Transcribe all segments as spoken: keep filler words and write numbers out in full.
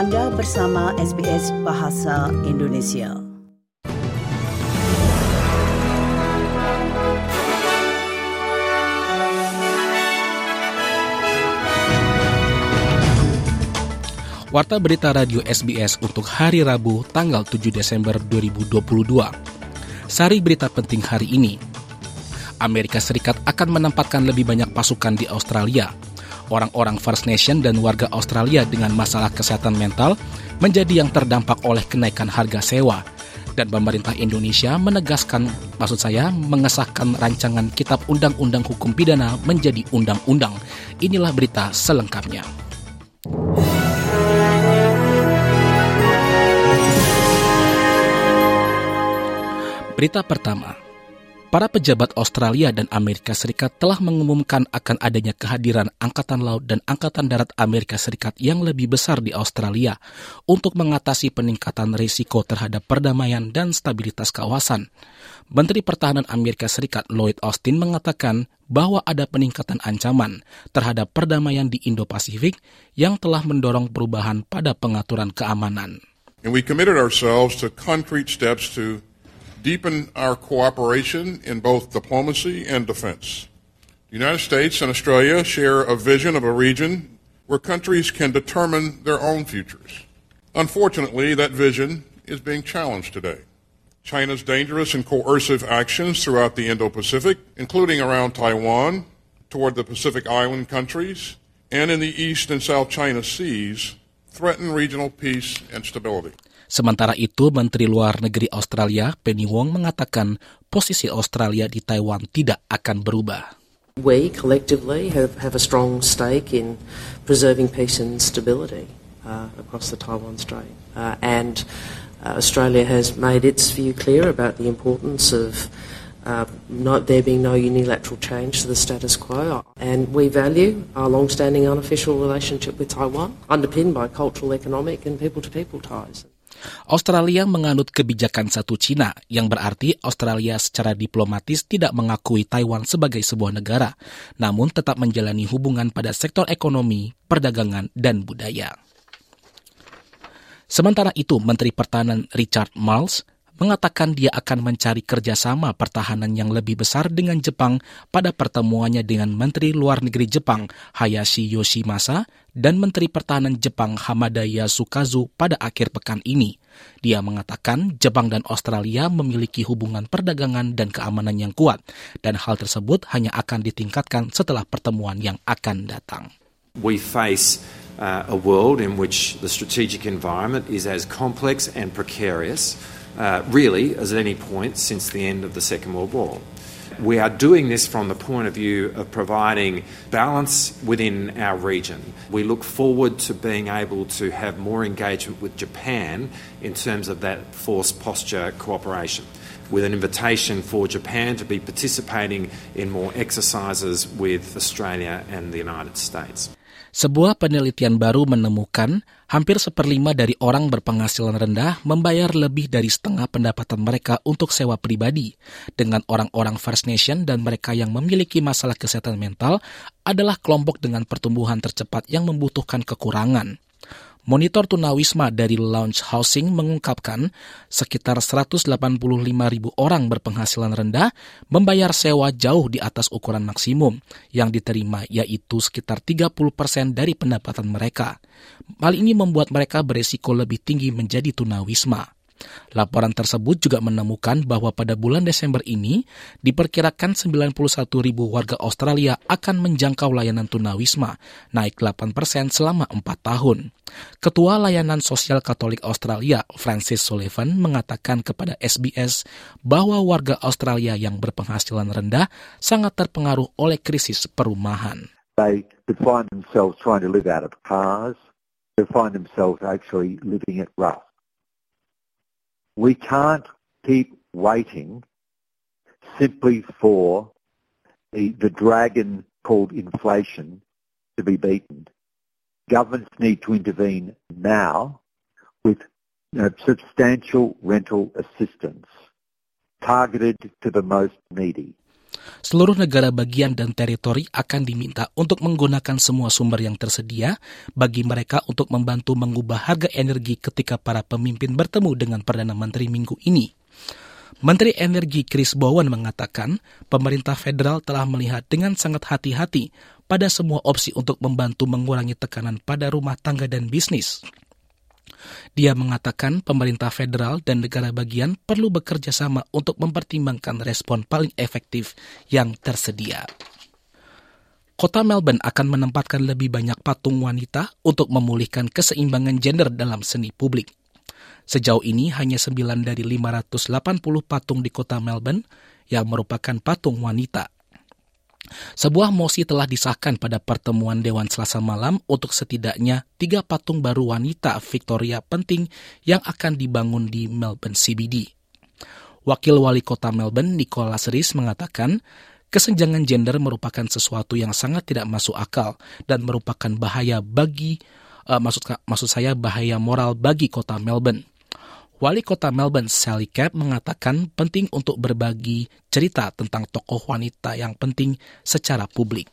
Anda bersama S B S Bahasa Indonesia. Warta Berita Radio S B S untuk hari Rabu, tanggal tujuh Desember dua ribu dua puluh dua. Sari berita penting hari ini. Amerika Serikat akan menempatkan lebih banyak pasukan di Australia. Orang-orang First Nation dan warga Australia dengan masalah kesehatan mental menjadi yang terdampak oleh kenaikan harga sewa. Dan pemerintah Indonesia menegaskan, maksud saya, mengesahkan rancangan Kitab Undang-Undang Hukum Pidana menjadi undang-undang. Inilah berita selengkapnya. Berita pertama. Para pejabat Australia dan Amerika Serikat telah mengumumkan akan adanya kehadiran Angkatan Laut dan Angkatan Darat Amerika Serikat yang lebih besar di Australia untuk mengatasi peningkatan risiko terhadap perdamaian dan stabilitas kawasan. Menteri Pertahanan Amerika Serikat Lloyd Austin mengatakan bahwa ada peningkatan ancaman terhadap perdamaian di Indo-Pasifik yang telah mendorong perubahan pada pengaturan keamanan. And we committed ourselves to concrete steps to deepen our cooperation in both diplomacy and defense. The United States and Australia share a vision of a region where countries can determine their own futures. Unfortunately, that vision is being challenged today. China's dangerous and coercive actions throughout the Indo-Pacific, including around Taiwan, toward the Pacific Island countries, and in the East and South China Seas, threaten regional peace and stability. Sementara itu, Menteri Luar Negeri Australia, Penny Wong, mengatakan posisi Australia di Taiwan tidak akan berubah. We collectively have, have a strong stake in preserving peace and stability uh, across the Taiwan Strait. Uh, and uh, Australia has made its view clear about the importance of uh, not, there being no unilateral change to the status quo. And we value our long-standing unofficial relationship with Taiwan, underpinned by cultural, economic and people-to-people ties. Australia menganut kebijakan satu Cina, yang berarti Australia secara diplomatis tidak mengakui Taiwan sebagai sebuah negara, namun tetap menjalani hubungan pada sektor ekonomi, perdagangan, dan budaya. Sementara itu, Menteri Pertahanan Richard Marles mengatakan dia akan mencari kerjasama pertahanan yang lebih besar dengan Jepang pada pertemuannya dengan Menteri Luar Negeri Jepang Hayashi Yoshimasa dan Menteri Pertahanan Jepang Hamada Yasukazu pada akhir pekan ini. Dia mengatakan Jepang dan Australia memiliki hubungan perdagangan dan keamanan yang kuat, dan hal tersebut hanya akan ditingkatkan setelah pertemuan yang akan datang. We face uh, a world in which the strategic environment is as complex and precarious Uh, really, as at any point since the end of the Second World War. We are doing this from the point of view of providing balance within our region. We look forward to being able to have more engagement with Japan in terms of that force posture cooperation, with an invitation for Japan to be participating in more exercises with Australia and the United States. Sebuah penelitian baru menemukan hampir seperlima dari orang berpenghasilan rendah membayar lebih dari setengah pendapatan mereka untuk sewa pribadi, dengan orang-orang First Nation dan mereka yang memiliki masalah kesehatan mental adalah kelompok dengan pertumbuhan tercepat yang membutuhkan kekurangan. Monitor tunawisma dari Launch Housing mengungkapkan sekitar seratus delapan puluh lima ribu orang berpenghasilan rendah membayar sewa jauh di atas ukuran maksimum yang diterima, yaitu sekitar tiga puluh persen dari pendapatan mereka. Hal ini membuat mereka beresiko lebih tinggi menjadi tunawisma. Laporan tersebut juga menemukan bahwa pada bulan Desember ini diperkirakan sembilan puluh satu ribu warga Australia akan menjangkau layanan tunawisma, naik delapan persen selama empat tahun. Ketua Layanan Sosial Katolik Australia, Francis Sullivan, mengatakan kepada S B S bahwa warga Australia yang berpenghasilan rendah sangat terpengaruh oleh krisis perumahan. They could find themselves trying to live out of cars, they find themselves actually living at rough. We can't keep waiting simply for the, the dragon called inflation to be beaten. Governments need to intervene now with you know, substantial rental assistance targeted to the most needy. Seluruh negara bagian dan teritori akan diminta untuk menggunakan semua sumber yang tersedia bagi mereka untuk membantu mengubah harga energi ketika para pemimpin bertemu dengan Perdana Menteri minggu ini. Menteri Energi Chris Bowen mengatakan pemerintah federal telah melihat dengan sangat hati-hati pada semua opsi untuk membantu mengurangi tekanan pada rumah tangga dan bisnis. Dia mengatakan pemerintah federal dan negara bagian perlu bekerja sama untuk mempertimbangkan respon paling efektif yang tersedia. Kota Melbourne akan menempatkan lebih banyak patung wanita untuk memulihkan keseimbangan gender dalam seni publik. Sejauh ini hanya sembilan dari lima ratus delapan puluh patung di kota Melbourne yang merupakan patung wanita. Sebuah mosi telah disahkan pada pertemuan Dewan Selasa malam untuk setidaknya tiga patung baru wanita Victoria penting yang akan dibangun di Melbourne C B D. Wakil Wali Kota Melbourne, Nicholas Rees, mengatakan kesenjangan gender merupakan sesuatu yang sangat tidak masuk akal dan merupakan bahaya bagi, uh, maksud, maksud saya bahaya moral bagi kota Melbourne. Wali Kota Melbourne, Sally Capp, mengatakan penting untuk berbagi cerita tentang tokoh wanita yang penting secara publik.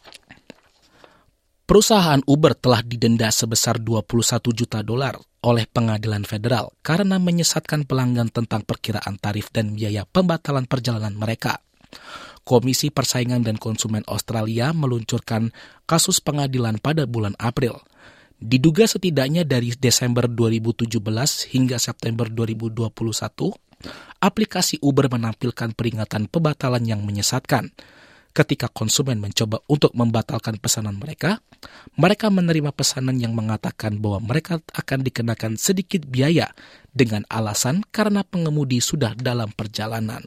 Perusahaan Uber telah didenda sebesar dua puluh satu juta dolar oleh pengadilan federal karena menyesatkan pelanggan tentang perkiraan tarif dan biaya pembatalan perjalanan mereka. Komisi Persaingan dan Konsumen Australia meluncurkan kasus pengadilan pada bulan April. Diduga setidaknya dari Desember dua ribu tujuh belas hingga September dua ribu dua puluh satu, aplikasi Uber menampilkan peringatan pembatalan yang menyesatkan. Ketika konsumen mencoba untuk membatalkan pesanan mereka, mereka menerima pesanan yang mengatakan bahwa mereka akan dikenakan sedikit biaya dengan alasan karena pengemudi sudah dalam perjalanan.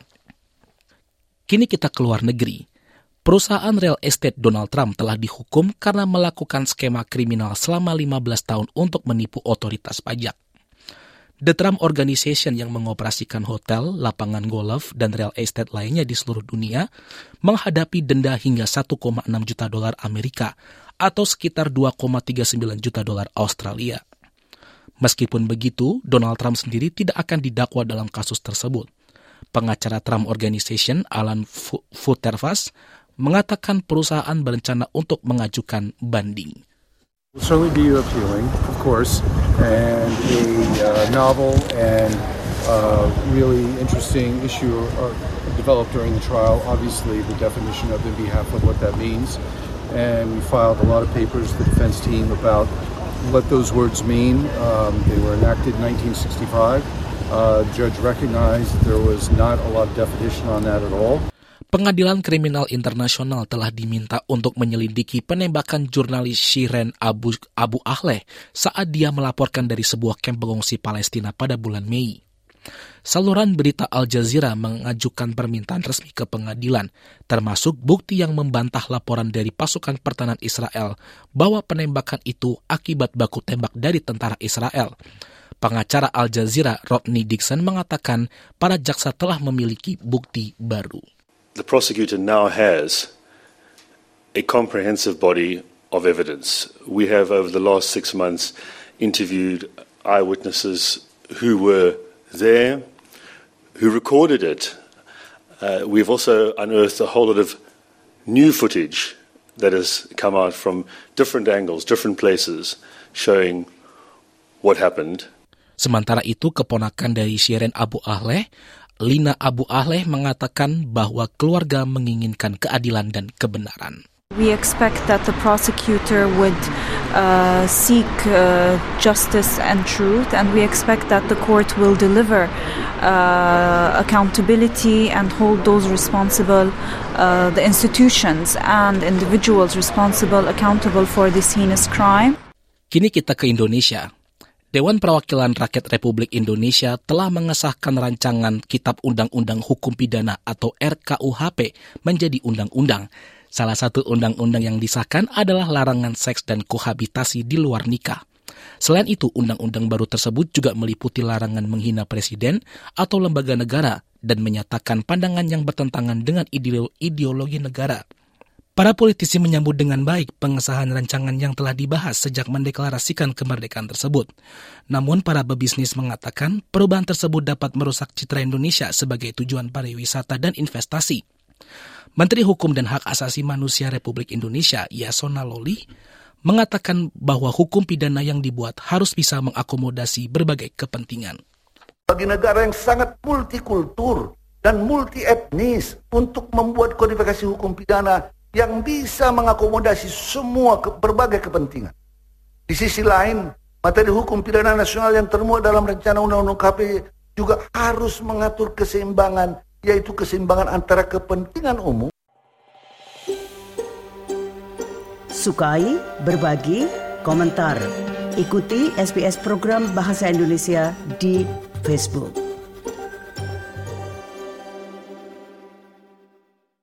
Kini kita keluar negeri. Perusahaan real estate Donald Trump telah dihukum karena melakukan skema kriminal selama lima belas tahun untuk menipu otoritas pajak. The Trump Organization yang mengoperasikan hotel, lapangan golf, dan real estate lainnya di seluruh dunia menghadapi denda hingga satu koma enam juta dolar Amerika atau sekitar dua koma tiga sembilan juta dolar Australia. Meskipun begitu, Donald Trump sendiri tidak akan didakwa dalam kasus tersebut. Pengacara Trump Organization, Alan Futerfas, mengatakan perusahaan berencana untuk mengajukan banding. Will certainly be appealing, of course, and a uh, novel and uh, really interesting issue uh, developed during the trial. Obviously, the definition of in behalf of what that means, and we filed a lot of papers, the defense team, about what those words mean. Um, they were enacted in nineteen sixty-five. Uh, the judge recognized there was not a lot of definition on that at all. Pengadilan Kriminal Internasional telah diminta untuk menyelidiki penembakan jurnalis Shirin Abu, Abu Akleh saat dia melaporkan dari sebuah kamp pengungsi Palestina pada bulan Mei. Saluran berita Al Jazeera mengajukan permintaan resmi ke pengadilan, termasuk bukti yang membantah laporan dari pasukan pertahanan Israel bahwa penembakan itu akibat baku tembak dari tentara Israel. Pengacara Al Jazeera Rodney Dixon mengatakan para jaksa telah memiliki bukti baru. The prosecutor now has a comprehensive body of evidence. We have, over the last six months, interviewed eyewitnesses who were there, who recorded it. Uh, we've also unearthed a whole lot of new footage that has come out from different angles, different places, showing what happened. Sementara itu, keponakan dari Shirin Abu Akleh, Lina Abu Akleh, mengatakan bahwa keluarga menginginkan keadilan dan kebenaran. We expect that the prosecutor would uh, seek uh, justice and truth, and we expect that the court will deliver uh, accountability and hold those responsible, uh, the institutions and individuals responsible, accountable for this heinous crime. Kini kita ke Indonesia. Dewan Perwakilan Rakyat Republik Indonesia telah mengesahkan rancangan Kitab Undang-Undang Hukum Pidana atau R K U H P menjadi undang-undang. Salah satu undang-undang yang disahkan adalah larangan seks dan kohabitasi di luar nikah. Selain itu, undang-undang baru tersebut juga meliputi larangan menghina presiden atau lembaga negara dan menyatakan pandangan yang bertentangan dengan ideologi negara. Para politisi menyambut dengan baik pengesahan rancangan yang telah dibahas sejak mendeklarasikan kemerdekaan tersebut. Namun para pebisnis mengatakan perubahan tersebut dapat merusak citra Indonesia sebagai tujuan pariwisata dan investasi. Menteri Hukum dan Hak Asasi Manusia Republik Indonesia, Yasona Lawli, mengatakan bahwa hukum pidana yang dibuat harus bisa mengakomodasi berbagai kepentingan. Bagi negara yang sangat multikultur dan multi etnis untuk membuat kodifikasi hukum pidana yang bisa mengakomodasi semua ke, berbagai kepentingan. Di sisi lain, materi hukum pidana nasional yang termuat dalam rencana Undang-Undang K P K juga harus mengatur keseimbangan, yaitu keseimbangan antara kepentingan umum. Sukai, berbagi, komentar. Ikuti S B S program Bahasa Indonesia di Facebook.